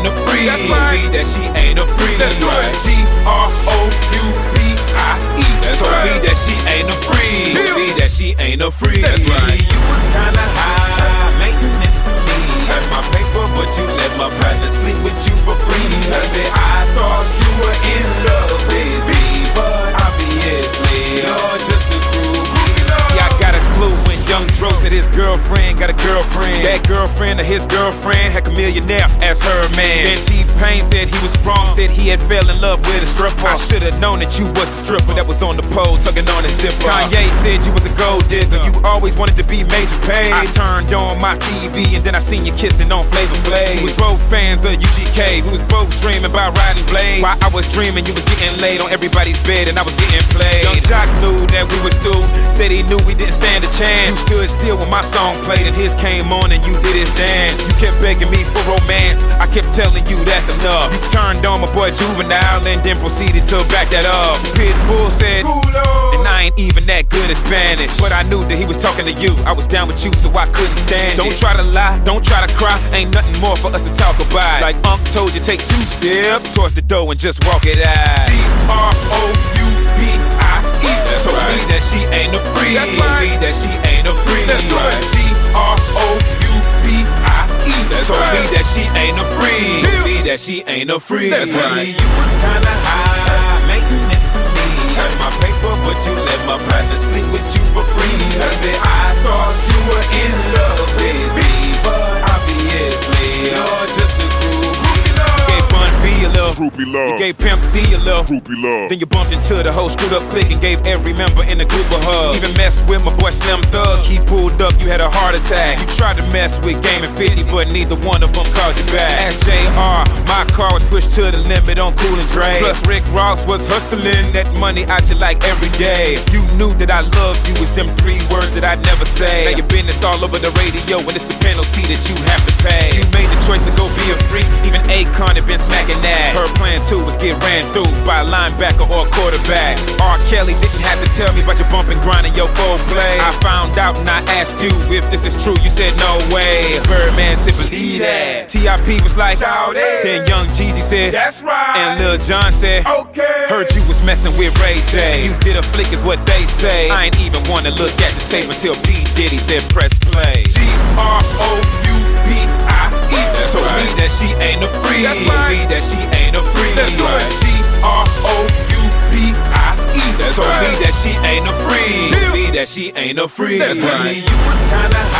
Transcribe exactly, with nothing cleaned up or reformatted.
ain't a freak. That's right. Told me that she ain't a freak. That's right. G R O U B I E. That's Told right. me that she ain't a freak. Told me that she ain't a freak. That's right. You was kinda high maintenance to me. Had my paper, but you let my partner sleep with you for free. Baby, I thought you were in love, baby, but obviously you're just a groupie. See, I got a clue when Young Dro said his girlfriend got a girlfriend. That girlfriend of his girlfriend had a millionaire as her man. Then T-Pain said he was wrong, said he had fell in love with a stripper. I should've known that you was the stripper that was on the pole tugging on his zipper. Kanye said you was a gold digger, you always wanted to be major paid. I turned on my T V and then I seen you kissing on Flavor Flav. We was both fans of U G K, we was both dreaming about riding blades. While I was dreaming, you was getting laid on everybody's bed and I was getting played. Young Jock knew that we was through, said he knew we didn't stand a chance. You stood still when my song played and his came on and you did his dance. You kept begging me for romance, I kept telling you that's enough. You turned on my boy Juvenile and then proceeded to back that up. Pitbull said, Culo. and I ain't even that good at Spanish, but I knew that he was talking to you. I was down with you, so I couldn't stand it. Don't try to lie, don't try to cry, ain't nothing more for us to talk about. Like Unc told you, take two steps towards the door and just walk it out. G R O U B I E. That's Told right. me that she ain't a freak. That's Told right. me that she ain't a freak. That's right. G R O U B I E. That's Told right. me that she ain't a freak. Yeah. Told me that she ain't a freak. That's right. You was kinda high maintenance to me. Had my paper, but you let my partner sleep with you for free. Baby, I thought you were in love, baby, but obviously you're just a groupie. Gave Bun B a little, Groupie you love. gave Pimp C a little. Groupie love. Then you bumped into the whole screwed up clique and gave every member in the group a hug. Even messed with my boy Slim Thug. He pulled up, you had a heart attack. You tried to mess with Game and fifty, but neither one of them called you back. Ask J R, my car was pushed to the limit on Cool and Dre. Plus Rick Ross was hustling that money out you like every day. You knew that I loved you was them three words that I'd never say. Now your business all over the radio and it's the penalty that you have to pay. You made the choice to go be a freak, even Akon had been smacking that. Her plan too was get ran through by a linebacker or a quarterback. R. Kelly didn't have to tell me about your bump and grind and your full play. I found out and I asked you if this is true, you said no way. Birdman said believe that. T I P was like, Shout it. then Young Jeezy said, That's right. and Lil Jon said, Okay. heard you was messing with Ray J. You did a flick is what they say. I ain't even wanna look at the tape until P. Diddy said press play. G R O U B I E. That's Told me right. that she ain't a freak. That's Told right. me that she ain't a freak. That's right. G R O U B I E. That's Told right. me that she ain't a freak. Yeah. Told me that she ain't a freak. That's right. You was kinda